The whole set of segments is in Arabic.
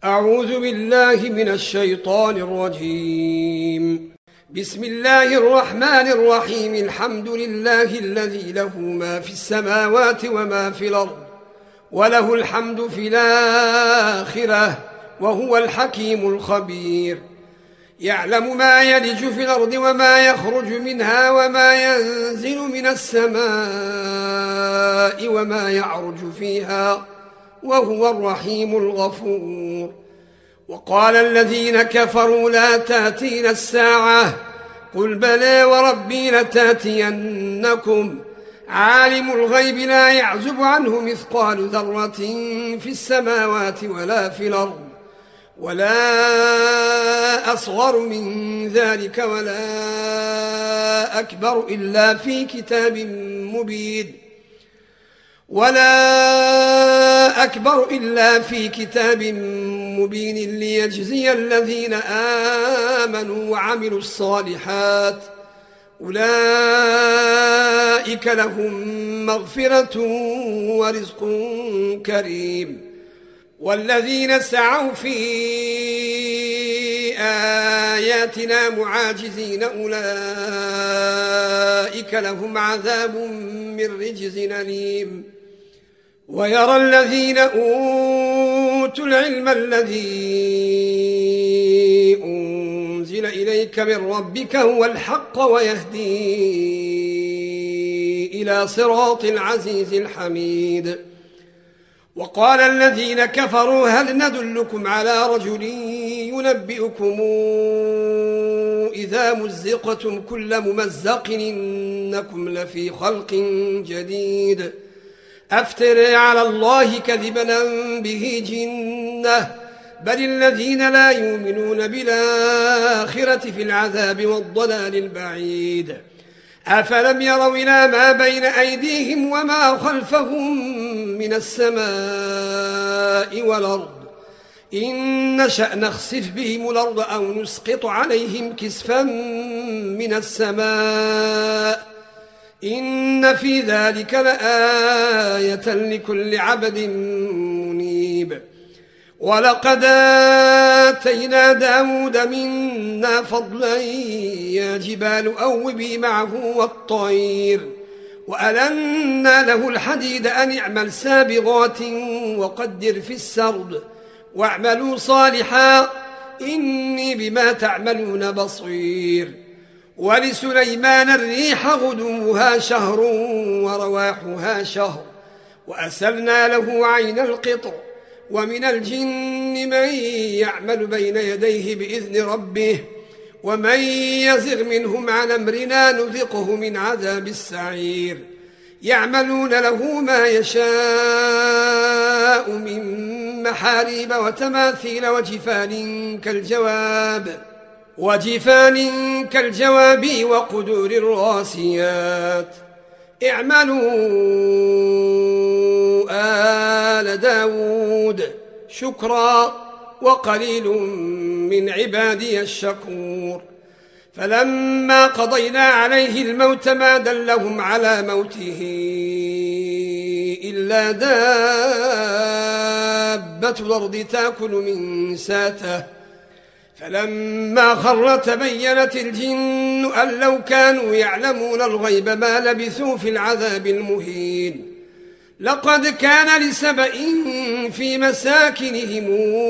أعوذ بالله من الشيطان الرجيم. بسم الله الرحمن الرحيم. الحمد لله الذي له ما في السماوات وما في الأرض وله الحمد في الآخرة وهو الحكيم الخبير. يعلم ما يلج في الأرض وما يخرج منها وما ينزل من السماء وما يعرج فيها وهو الرحيم الغفور. وقال الذين كفروا لا تأتينا الساعة قل بلى وربي لتأتينكم عالم الغيب لا يعزب عنه مثقال ذرة في السماوات ولا في الأرض ولا أصغر من ذلك ولا أكبر إلا في كتاب مبين ليجزي الذين آمنوا وعملوا الصالحات أولئك لهم مغفرة ورزق كريم. والذين سعوا في آياتنا معاجزين أولئك لهم عذاب من رجز أليم. ويرى الذين أوتوا العلم الذي أنزل إليك من ربك هو الحق ويهدي إلى صراط العزيز الحميد. وقال الذين كفروا هل ندلكم على رجل ينبئكم إذا مزقتم كل ممزق إنكم لفي خلق جديد أفترى على الله كذبا به جنة بل الذين لا يؤمنون بالآخرة في العذاب والضلال البعيد. أفلم يروا إلى ما بين أيديهم وما خلفهم من السماء والأرض إن نشأ نخسف بهم الأرض أو نسقط عليهم كسفا من السماء إن في ذلك لآية لكل عبد منيب. ولقد آتينا داود منا فضلا يا جبال أوبي معه والطير وألنا له الحديد أن اعمل سابغات وقدر في السرد واعملوا صالحا إني بما تعملون بصير. ولسليمان الريح غدوها شهر ورواحها شهر وأسلنا له عين القطر ومن الجن من يعمل بين يديه بإذن ربه ومن يزغ منهم عن أمرنا نذقه من عذاب السعير. يعملون له ما يشاء من محاريب وتماثيل وجفان كالجواب وقدور الراسيات. اعملوا آل داود شكرا وقليل من عبادي الشكور. فلما قضينا عليه الموت ما دلهم على موته إلا دابة الأرض تأكل من ساته فلما خر تبينت الجن أن لو كانوا يعلمون الغيب ما لبثوا في العذاب المهين. لقد كان لسبإ في مساكنهم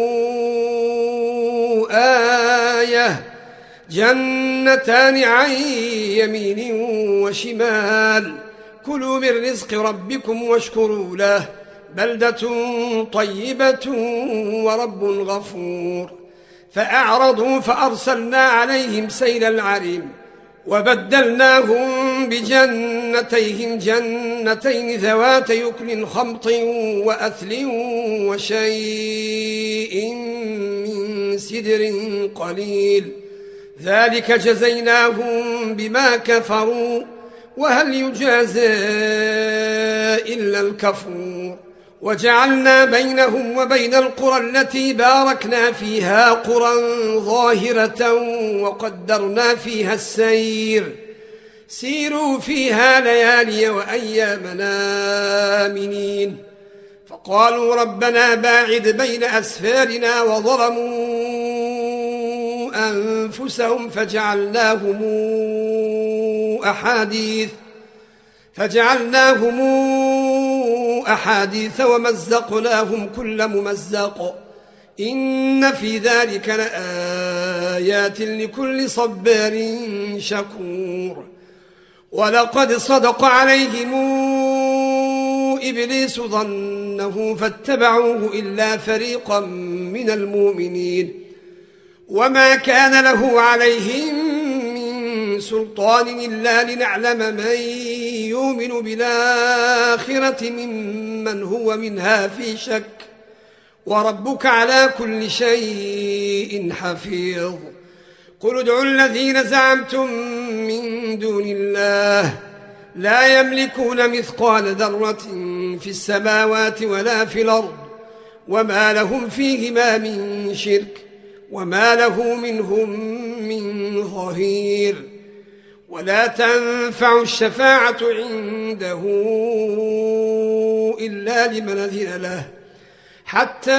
آية جنتان عن يمين وشمال كلوا من رزق ربكم واشكروا له بلدة طيبة ورب غفور. فأعرضوا فأرسلنا عليهم سيل العرم وبدلناهم بجنتيهم جنتين ذوات يكل خمط وأثل وشيء من سدر قليل ذلك جزيناهم بما كفروا وهل يجازى إلا الكفور. وجعلنا بينهم وبين القرى التي باركنا فيها قرى ظاهرة وقدرنا فيها السير سيروا فيها ليالي وأيامنا آمنين. قالوا ربنا باعد بين أسفارنا وظلموا أنفسهم فجعلناهم أحاديث ومزقناهم كل ممزق إن في ذلك لآيات لكل صبار شكور ولقد صدق عليهم إبليس ظنه فاتبعوه إلا فريقا من المؤمنين وما كان له عليهم من سلطان إلا لنعلم من يؤمن بالآخرة ممن هو منها في شك وربك على كل شيء حفيظ قل ادعوا الذين زعمتم من دون الله لا يملكون مثقال ذرة في السماوات ولا في الأرض وما لهم فيهما من شرك وما له منهم من ظهير ولا تنفع الشفاعة عنده إلا لمن أذن له حتى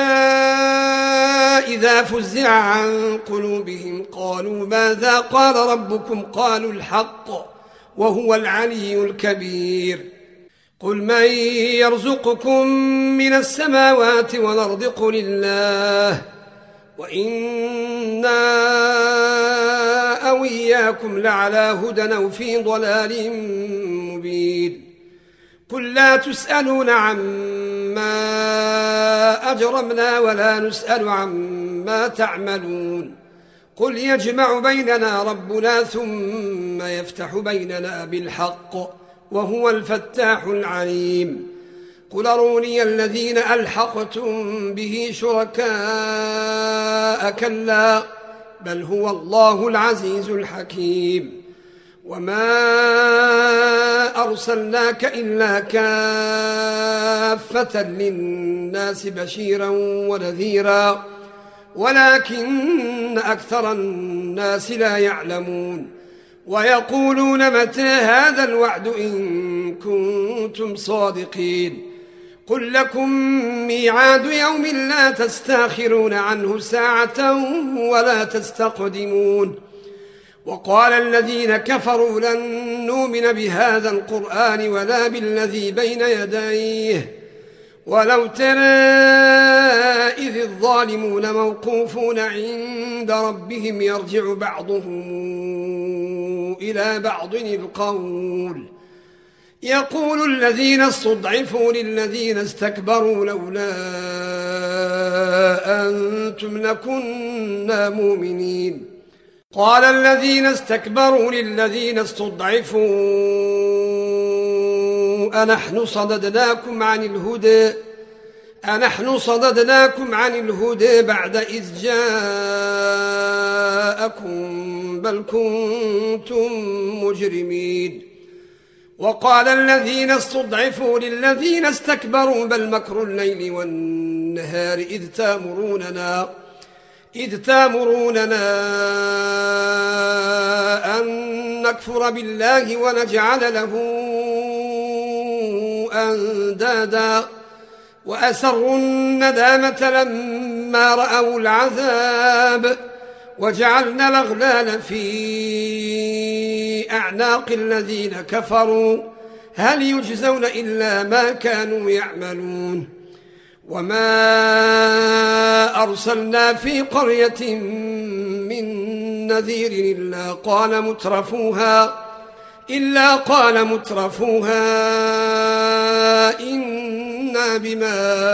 إذا فزع عن قلوبهم قالوا ماذا قال ربكم قالوا الحق وهو العلي الكبير قل من يرزقكم من السماوات والأرض قل الله وإنا أو إياكم لعلى هدى أو في ضلال مبين قل لا تسألون عما أجرمنا ولا نسأل عما تعملون قل يجمع بيننا ربنا ثم يفتح بيننا بالحق وهو الفتاح العليم قل أروني الذين ألحقتم به شركاء كلا بل هو الله العزيز الحكيم وما أرسلناك إلا كافة للناس بشيرا ونذيرا ولكن أكثر الناس لا يعلمون ويقولون متى هذا الوعد إن كنتم صادقين قل لكم ميعاد يوم لا تستاخرون عنه ساعة ولا تستقدمون وقال الذين كفروا لن نؤمن بهذا القرآن ولا بالذي بين يديه ولو ترى إذ الظالمون موقوفون عند ربهم يرجع بعضهم إلى بعض القول يقول الذين استضعفوا للذين استكبروا لولا أنتم لكنا مؤمنين قال الذين استكبروا للذين استضعفوا أنحن صددناكم عن الهدى بعد إذ جاءكم بل كنتم مجرمين وقال الذين استضعفوا للذين استكبروا بل مكر الليل والنهار إذ تامروننا أن نكفر بالله ونجعل له أندادا وأسروا الندامة لما رأوا العذاب وجعلنا الأغلال في أعناق الذين كفروا هل يجزون إلا ما كانوا يعملون وما أرسلنا في قرية من نذير إلا قال مترفوها إنا بما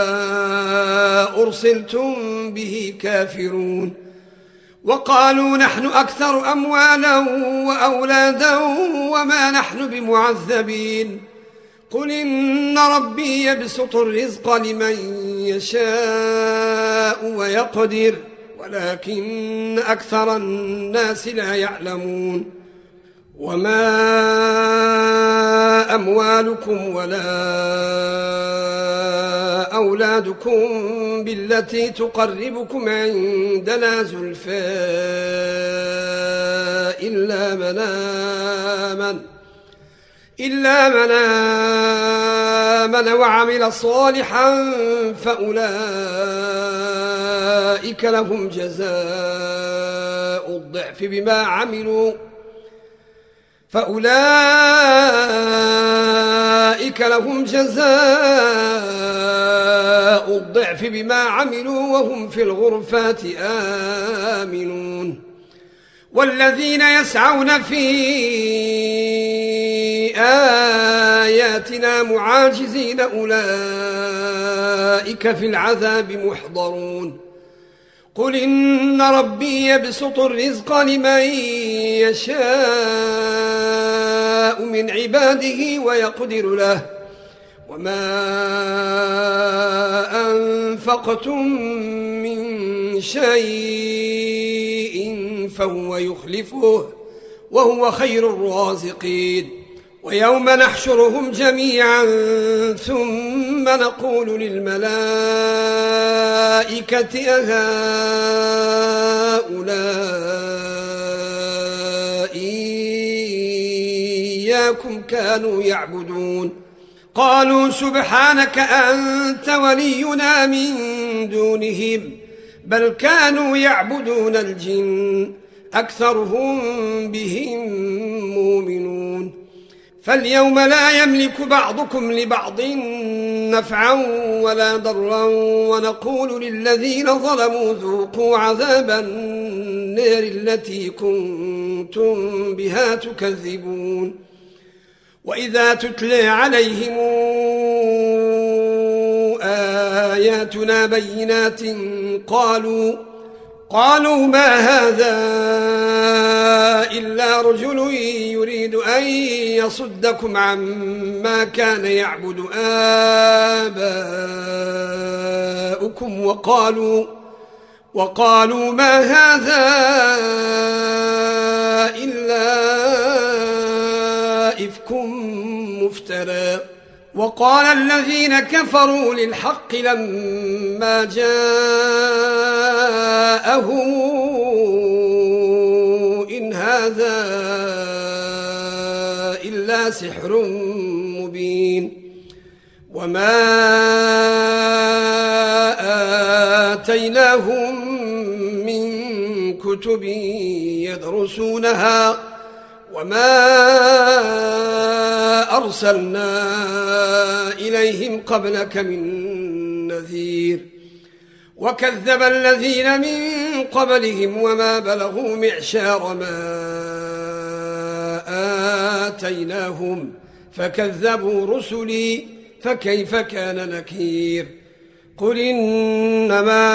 أرسلتم به كافرون وقالوا نحن أكثر أموالا وأولادا وما نحن بمعذبين قل إن ربي يبسط الرزق لمن يشاء ويقدر ولكن أكثر الناس لا يعلمون وما أموالكم ولا أولادكم بالتي تقربكم عندنا زلفى إلا من آمن وعمل صالحا فأولئك لهم جزاء الضعف بما عملوا وهم في الغرفات آمنون والذين يسعون في آياتنا معاجزين أولئك في العذاب محضرون قل إن ربي يبسط الرزق لمن يشاء من عباده ويقدر له وما أنفقتم من شيء فهو يخلفه وهو خير الرازقين ويوم نحشرهم جميعا ثم نقول للملائكة أهؤلاء إياكم كانوا يعبدون قالوا سبحانك أنت ولينا من دونهم بل كانوا يعبدون الجن أكثرهم بهم مؤمنون فاليوم لا يملك بعضكم لبعض نفعا ولا ضرا ونقول للذين ظلموا ذوقوا عذاب النار التي كنتم بها تكذبون وإذا تتلى عليهم آياتنا بينات قالوا ما هذا إلا رجل يريد أن يصدكم عما كان يعبد آباؤكم وقالوا ما هذا إلا إفك مفترى وقال الذين كفروا للحق لما جاءهم إن هذا إلا سحر مبين وما آتيناهم من كتب يدرسونها وما أرسلنا إليهم قبلك من نذير وكذب الذين من قبلهم وما بلغوا معشار ما آتيناهم فكذبوا رسلي فكيف كان نكير قل إنما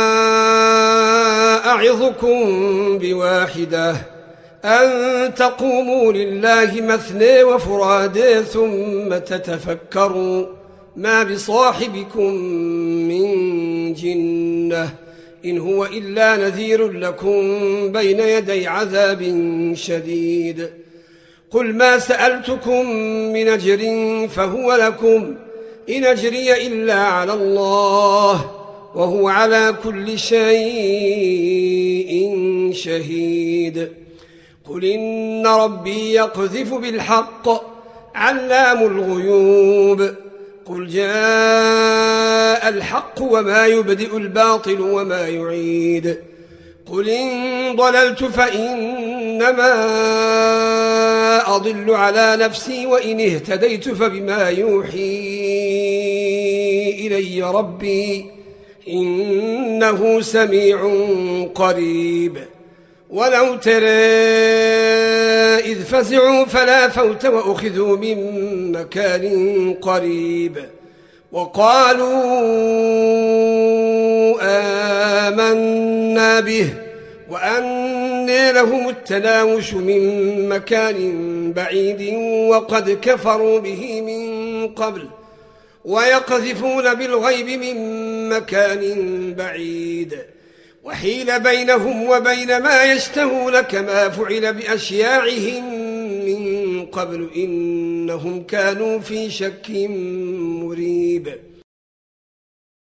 أعظكم بواحدة أن تقوموا لله مثنى وفرادى ثم تتفكروا ما بصاحبكم من جنة إن هو إلا نذير لكم بين يدي عذاب شديد قل ما سألتكم من أجر فهو لكم إن أجري إلا على الله وهو على كل شيء شهيد قل إن ربي يقذف بالحق علام الغيوب قل جاء الحق وما يبدئ الباطل وما يعيد قل إن ضللت فإنما أضل على نفسي وإن اهتديت فبما يوحي إلي ربي إنه سميع قريب ولو ترى إذ فزعوا فلا فوت وأخذوا من مكان قريب وقالوا آمنا به وأنى لهم التناوش من مكان بعيد وقد كفروا به من قبل ويقذفون بالغيب من مكان بعيد وحيل بينهم وبين ما يشتهون كما فعل بأشياعهم من قبل إنهم كانوا في شك مريب